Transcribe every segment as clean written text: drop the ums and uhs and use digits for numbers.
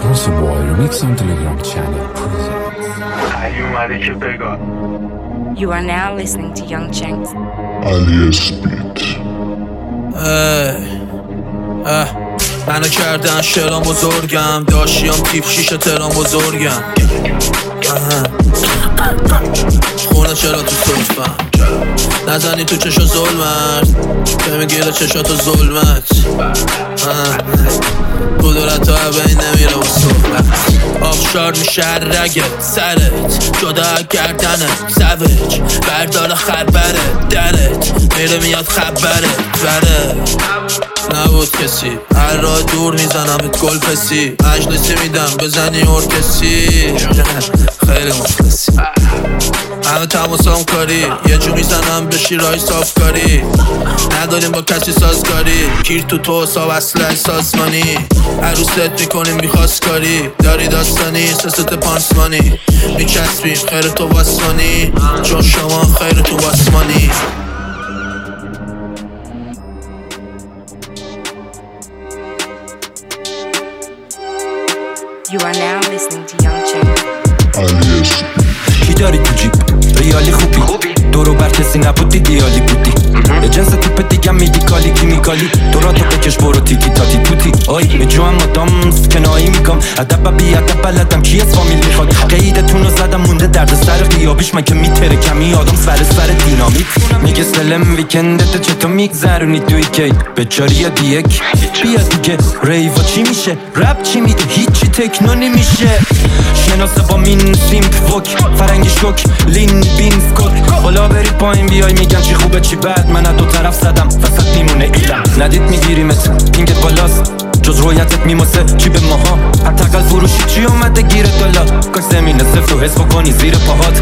Sponsor Boy Remix on Telegram channel presents. You are now listening to Young Chenks. Alias Beat. منو کردن شرام بزرگم داشتیم تیپ شیشه ترام بزرگم خونه چرا تو صرفم نزنی تو چشا ظلمت که میگیره چشاتو ظلمت قدرت ها بین نمیره و صحبت آبشار میشه رگت سرت جدا گردنت سوج بردار خبره درت میره میاد خبره بره نبود کسی هر راه دور میزنمت گل پسی مجلسی میدم بزنی ارکسی خیلی مخلصی همه تماسام کاری یه جو میزنم به شیرهای صاف کاری نداریم با کسی سازگاری کیر تو حساب اصلا سازمانی عروست میکنیم میخواست کاری داری داستانی سست پانسمانی میچسبیم خیر تو باسمانی چون شما خیر تو باسمانی You are now listening to Young Chenks. Alias Beat. کی داری تو جیب ریالی خوبی دورو بر کسی نبود دیالی بودی یه جنس تیپ دیگه میدی کالی کیمیکالی تو را تو بکش برو تیکی تاتی توتی آی میجوام مدام سکنایی میگم ادب بی ادب بلدم کی از فامیل میخواد قیدتون رو زدم مونده درد سر قیابیش من که میتره کمی آدم سر دینامیت میگه سلم ویکندت چطور میگذرونی توی کی بچاری یا دیک بیا دیگه ریوا چی میشه رپ چی میده هیچی تکنو نمیشه شناسه با مین سیمپ فوک فرنگی شوک لین بین سکوت بالا بری پایین بیای میگن چی خوبه چی بد من از دو طرف زدم وسط میمونه ایلم ندید میگیریمت پینگت بالاست جز رویتت میماسه چی به ماها حتقل فروشی چی اومده گیره دالا کاش زمینه صفر و حس بکنی زیر پاهات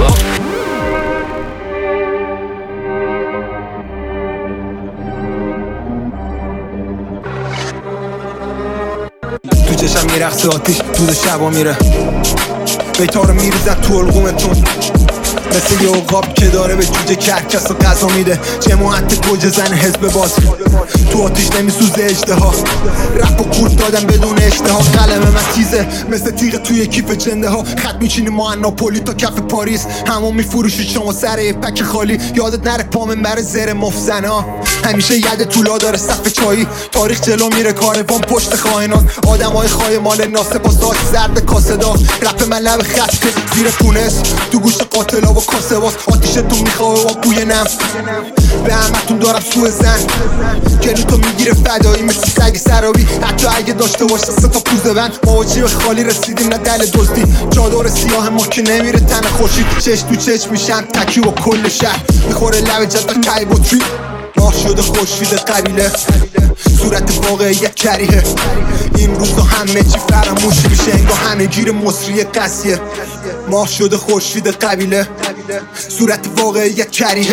تو چشم میرقصه آتیش دود شبا میره بیتارو میریزد تو الگومتون مثل یه عقاب که داره به جوجه کرکس و غذا میده جماعت گوجه زن حزب باز تو آتیش نمیسوزه اجدها رپ و کورت دادم بدون اشتها قلم من تیزه مثل تیغ توی کیف جنده ها خط میچینی ما ناپولی تا کف پاریس همون میفروشی شما سر یه پک خالی یادت نره پامن بر زر مفزنه ها همیشه ید طولا داره صف چایی تاریخ جلو میره کاروان پشت خائنات آدمای خای مال ناسه با ساک زرد کاسه داغ رپ من لب خط زیر پونس تو گوشت قاتلا و کاسه باز آتیشتون میخواه و بوی نم به همتون دارم سوء زن گلو تو میگیره فدایی مثل سگ سرابی حتی اگه داشته باشه سه تا پوزه بند ما با جیب خالی رسیدیم نه دل دزدی چادر سیاه ما که نمیره تن خوشید چش تو چش میشن تکی و کل شهر میخوره لب جد تایی با تری ماه شده خوشفید قبیله صورت واقعیت کریه این روزا همه چی فراموش میشه انگاه همه گیر مصری قصیه ماه شده خوشفید قبیله صورت واقعیت کریه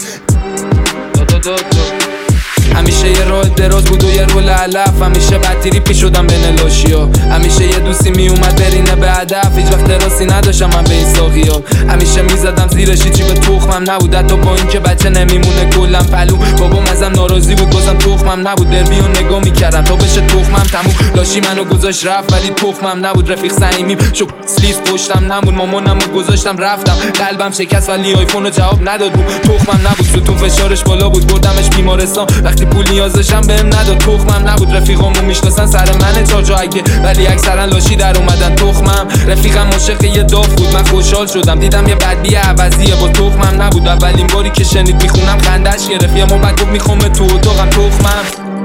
همیشه یه راه دراز بود و یه رول علف همیشه بدتیری پیش شدم بین لاشیا همیشه یه دوستی میومد برینه به هدف هیچ وقت دراستی نداشتم من به این ساقیا همیشه میزدم زیرش چی به تخمم نبود حتی با این که بچه نمیمونه کلم پلو بابام ازم ناراضی بود بازم تخمم نبود دربی و نگاه میکردم تا بشه تخمم تموم لاشی منو گذاشت رفت ولی تخمم نبود رفیق صمیمیم شو سلیس پشتم نمون مامانمو گذاشتم رفتم قلبم شکست ولی آیفونو جواب نداد بود تخمم نبود ستون فشارش بالا بود بردمش بیمارستان وقتی پول نیازشم بهم نداد تخمم نبود رفیقامو میشناسن سر من چاجا اگه ولی اکثرا لاشی در اومدن تخمم رفیقم عاشق یه داف بود من خوشحال شدم دیدم یه بدبی عوضیه با تخمم نبود اولین باری که شنید میخونم خندش گرفت یه موقع گفت میخوام تو اتاقم تخمم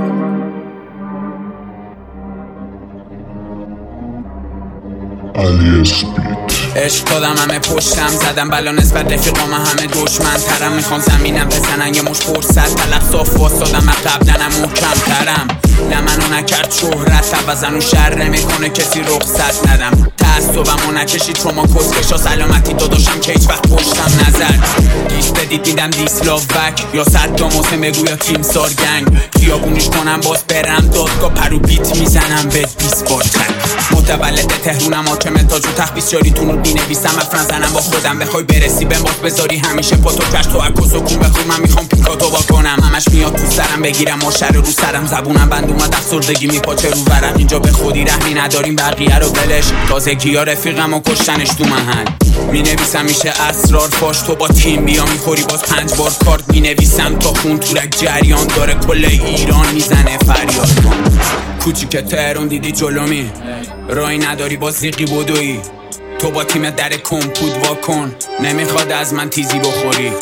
Alias Beat. عشق دادم همه پشتم زدم بلا نسبت رفیقام همه دشمن ترم میخوان زمینم بزنن یه مش فرصت طلب صاف واسدادم از قبلنم محکم ترم نه منو نکرد شهرت بزن و شر نمیکنه کسی رخصت ندم تعصبمو نکشید شما کسکشا سلامتی داداشم که هیچ وقت پشتم نزد دیست بدید دیدم دیسلاوک یا صدام حسین بگو یا تیم سار گنگ خیابونیش کنم باز برم دادگاه پرو بیت میزنم به 20 بار تن متولد تهرونم حاکم تاج و تخت 24 تونو مینویسم افران زنم با خودم بخوای برسی به مات بذاری همیشه پا تو کش تو عکس و کون بخور من میخوام پیکاتو واکنم همش میاد تو سرم بگیرم ماشر رو سرم زبونم بند اومد افسردگی میپاچه رو ورق اینجا به خودی رحمی نداریم بقیه رو ولش تازگی‌ها رفیقم و کشتنش تو محل مینویسم میشه اسرار فاش تو با تیم بیا میخوری باز 5 بار کارت مینویسم تا خون تورک جریان داره کل ایران میزنه فریاد کن کوچیک تهران دیدی جلومی رای نداری با زیقی بدوی تو با تیم در کمپود واکن نمیخواد از من تیزی بخوری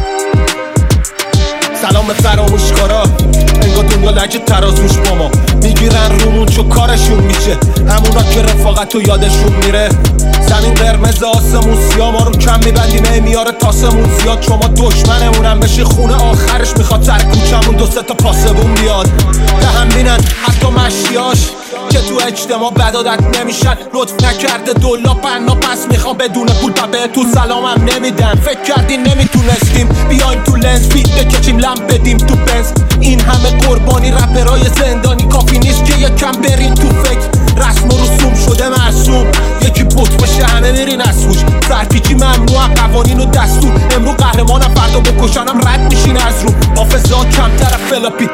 سلام به فراموشکارا انگار دنیا لجه ترازوش با ما میگیرن رومون چو کارشون میشه همونا که رفاقت و یادشون میره زمین قرمز آسمون سیاه ما رو کم میبندیم میاره تاسمون زیاد چون ما دشمنمونم بشه خونه آخرش میخواد سر کوچمون 2-3 تا پاسبون بیاد به هم بینن حتی مشیاش که تو اجتماع بدادت نمیشن لطف نکرده دولا بنا پس میخوام بدون پول به تو سلامم نمیدن فکر کردین نمیتونستیم بیایم تو لنز بیت بکشیم لم بدیم تو بنز این همه قربانی رپرای زندانی کافی نیست که یکم بریم تو فکر رسم و رسوم شده معصوم یکی بوت باشه همه میرین از خوش سرپیچی ممنوع قوانین و دستور امرو قهرمانم فردا بکشنم رد میشین از رو حافظا کمتر فلاپی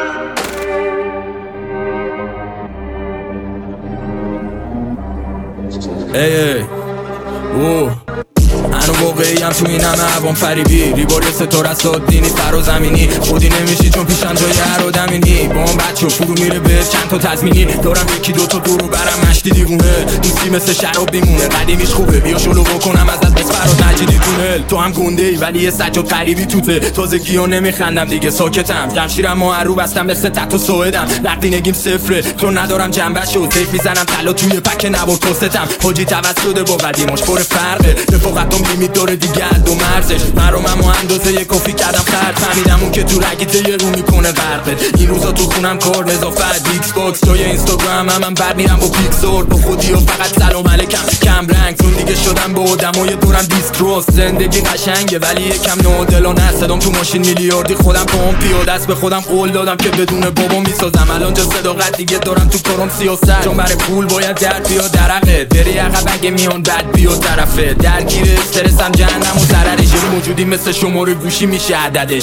هنو واقعیم تو این همه عوام فریبی ریباری ستاره است دینی فر و زمینی خودی نمیشی چون پیشن جای هر آدمینی با هم بچه فرو میره به چند تا تضمینی دارم یکی دوتا دورو برم مشتی دیوونه دوستی مثل شراب بیمونه قدیمیش خوبه بیا شلو بکنم ازت بس فراد نجیدی تونل تو هم گنده ای ولی یه سجاد قریبی توته تازگی ها نمیخندم دیگه ساکتم جمشیرم و هر رو بستم مثل تتو سویدم نقدینگیم صفره چون ندارم جنبش و سیف میزنم طلا توی پک نبار کستم حاجی توسط با قدیماش پر فرقه رفاقتم لیمیت داره دیگه حد و مرزش مرامم و اندازه یه کافی کردم خرد فهمیدم اون که تو رگیته یه رو میکنه غرقت این روزا تو خونم کار نظافت ایکس باکس جای اینستاگرام هم بر میرم با پیکسل با خودی و فقط سلام علیکم کم رنگ چون دیگه شدم با آدمای دورم دیستروس زندگی قشنگه ولی یکم نادلانه صدام تو ماشین میلیاردی خودم پام پیاده است به خودم قول دادم که بدون بابا میسازم الان جا صداقت دیگه دارم تو کارم سیاست چون برای پول باید درد بیا درقه بری عقب اگه میان بد بیا طرفه درگیر استرسم جهنم و ضررش یه موجودی مثل شماره گوشی میشه عددش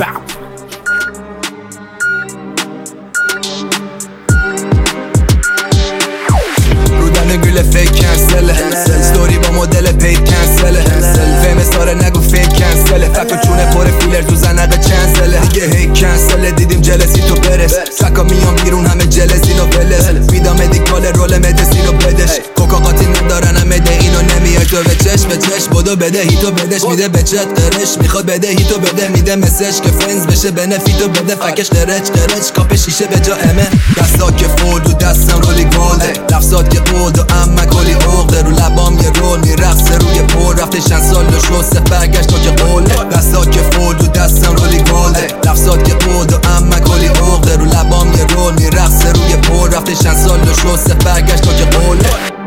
رودن گل فیک کنسله ستوری با مدل پید کنسله فیمس داره نگو فیک کنسله فکر چونه پر فیلر تو زنقه چنسله دیگه هی کنسله دیدیم جلسی تو برس سکا میان بیرون همه جلسی رو بلس میدام مدیکال رول مدسی رو بدش کوکا قاطی ندارن هم بده اینو نمیای تو به چش بدو بده هیتو بدش میده به چت قرش میخواد بده هیتو بده میده مسج که فرنز بشه بنفیتو بده فکش قرچ کاپ شیشه به جا امه دستا که فولد و دستم رولی گلده لفظات که قود و اما کلی عقده رو لبام یه رول میرقصه روی پول رفته چند سال و شسته برگشت تا که قوله دستا که فولد و دستم رولی گلده لفظات که قود و اما کلی عقده رو لبام یه رول میرقصه روی پول رفته چند سال و شسته برگشت تا که قوله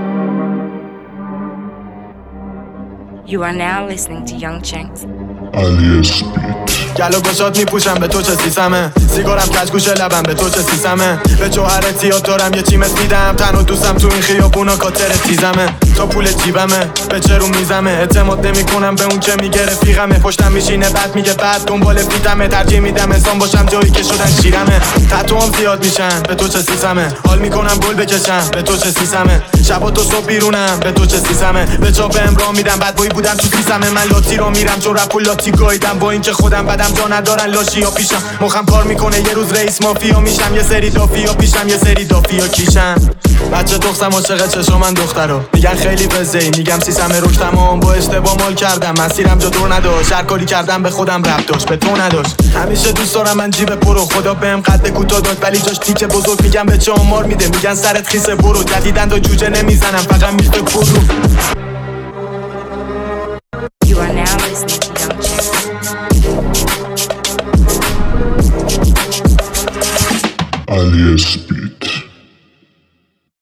You are now listening to Young Chenks. Alias Beat. گلو گشاد میپوشم به تو چه سیسمه سیگارم کج گوشه لبم به تو چه سیسمه به جوهر تیات دارم یه چیمس میدم تن و دوستم تو این خیابونا کاتر تیزمه تا پول جیبمه به چه رو میزمه اعتماد نمی کنم به اون که میگه رفیقمه پشتم میشینه بعد میگه بعد دنبال فیتمه ترجیح میدم انسان باشم جایی که شدن شیرمه تتوام زیاد میشن به تو چه سیسمه حال میکنم گل بکشم به تو چه سیسمه شب و تو صبح بیرونم به تو چه سیسمه به چا بهم راه میدم بعد بایی بودم تو سیسمه من لاتی رو میرم چون رپ و لاتی گایدم با اینکه خودم بدم جا ندارن لاشیا پیشم مخم کار میکنه یه روز رئیس مافیا میشم یه سری دافیا پیشم یه سری دافیا کیشم بچه دختم عاشق چشم من دخترو میگن خیلی بزهی میگم سیسمه روش تمام با اشتباه مال کردم مسیرم جا دور نداشت هر کاری کردم به خودم ربط داشت به تو نداشت همیشه دوست دارم من جیب پرو خدا بهم قد کوتاه داد ولی جاش تیکه بزرگ میگم به چه آمار میده میگن سرت خیسه برو جدیدن تا جوجه نمیزنم فقط میخته پرو You are now listening to Young Chenks. Alias Beat.